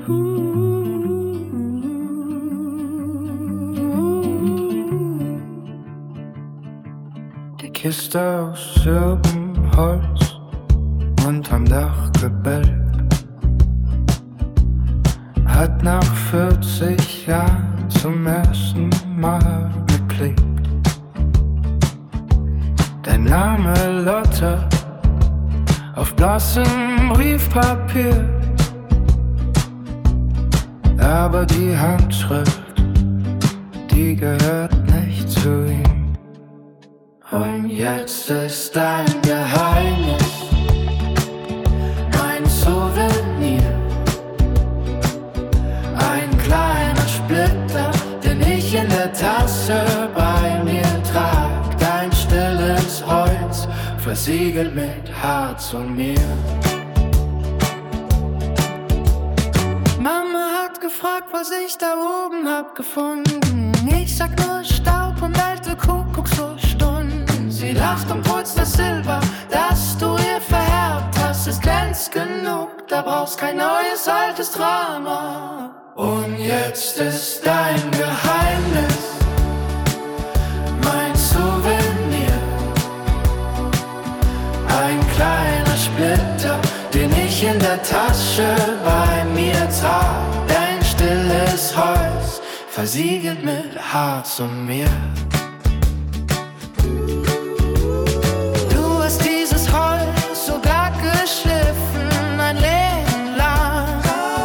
Die Kiste aus Silbenholz unterm Dach gebellt hat nach 40 Jahren zum ersten Mal geklebt. Dein Name Lotte auf blassem Briefpapier, aber die Handschrift, die gehört nicht zu ihm. Und jetzt ist dein Geheimnis mein Souvenir, ein kleiner Splitter, den ich in der Tasche bei mir trag. Dein stilles Holz, versiegelt mit Harz und mir. Mama hat gefragt, was ich da oben hab gefunden. Ich sag nur Staub und alte Kuckucksuhrstunden. Sie lacht und putzt das Silber, das du ihr vererbt hast. Es glänzt genug, da brauchst kein neues altes Drama. Und jetzt ist dein Geheimnis mein Souvenir, ein kleiner Splitter, den ich in der Tasche bei mir trag. Dein stilles Holz, versiegelt mit Harz und mir. Du hast dieses Holz sogar geschliffen, ein Leben lang.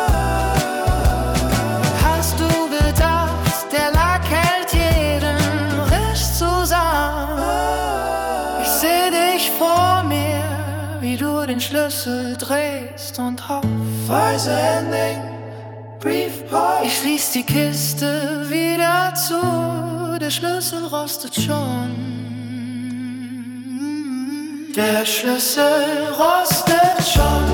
Hast du gedacht, der Lack hält jeden Riss zusammen? Ich seh dich vor mir, wie du den Schlüssel drehst und hoff, weiße Ending, Briefpost. Ich schließ die Kiste wieder zu, der Schlüssel rostet schon. Der Schlüssel rostet schon.